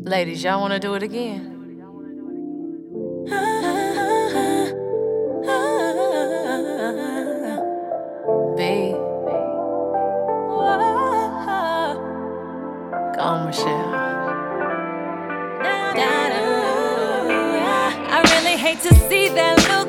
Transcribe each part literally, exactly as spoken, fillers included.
Ladies, y'all wanna do it again? B. Go on, Michelle. I really hate to see that look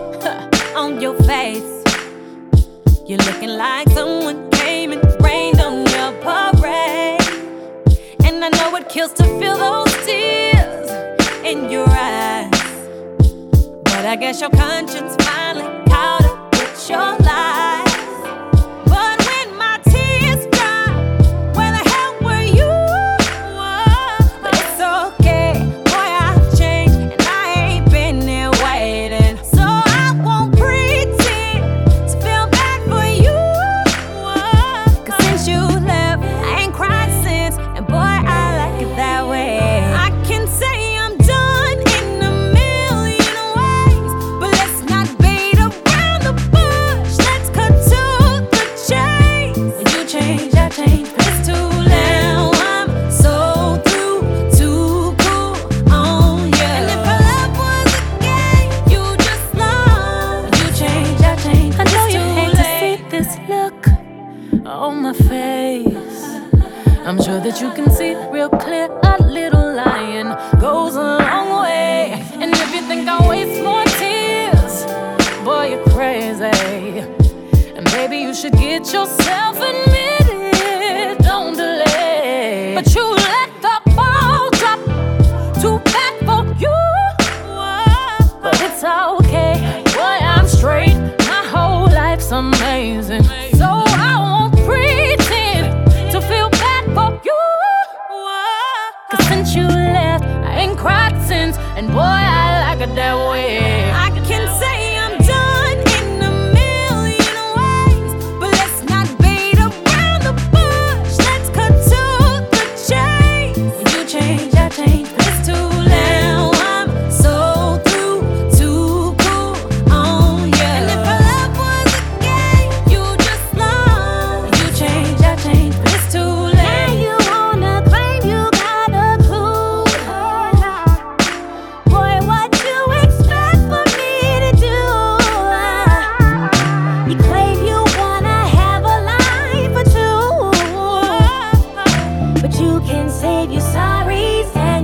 on your face. You're looking like someone came and rained on your parade. And I know it kills to feel those tears in your eyes, but I guess your conscience finally caught up with your lies. But when my tears dry, where the hell were you? But it's okay, boy, I've changed, and I ain't been there waiting. So I won't pretend to feel bad for you, 'cause since you left, I ain't cried since, and boy, I like it that way. I can say I'm done in a million ways, but let's not beat around the bush. Let's cut to the chase. When you change, I change. It's too loud. I'm so through, too cool on you. And if our love was a game, you just love. When you change, I change. I know It's you too hate to see late. this look on my face. I'm sure that you can see real clear a little lying goes a long way. And if you think I waste more tears, boy, you're crazy. And baby, you should get yourself admitted. Don't delay. But you let the ball drop too bad for you. But it's okay, boy, I'm straight. My whole life's amazing. So I won't pretend to feel bad for you. 'Cause since you left, I ain't cried since, and boy, I like it that way. I can say I'm done in a million ways, but let's not beat around the bush. Let's cut to the chase. When you change, I change. It's too loud. I'm so through, too cool on you. And if our love was a game, you just love. When you change, I change. It's too late. Now you wanna claim you got a clue. Boy, what you expect for me to do? You claim you wanna have a life or two, but you can save your sorries